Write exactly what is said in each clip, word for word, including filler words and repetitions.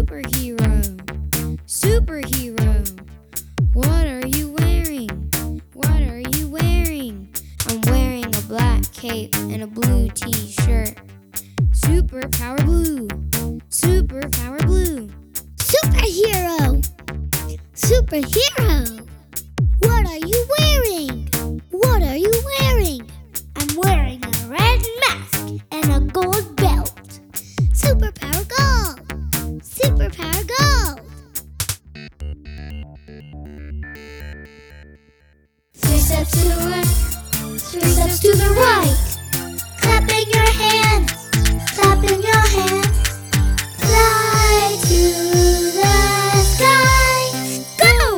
Superhero, superhero. What are you wearing? What are you wearing? I'm wearing a black cape and a blue t-shirt. Superpower blue, superpower blue. Superhero, superhero. What are you wearing? What are you wearing? I'm wearing a red mask and a gold belt. Superpower gold, superpower gold. Three steps to the left, three steps to the right. Clapping your hands, clapping your hands. Fly to the sky. Go!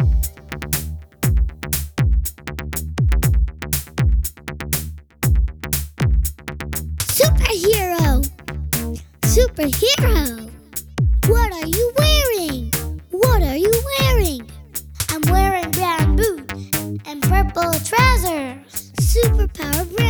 Superhero, superhero. What are you wearing? What are you wearing? I'm wearing brown boots and purple trousers. Superpower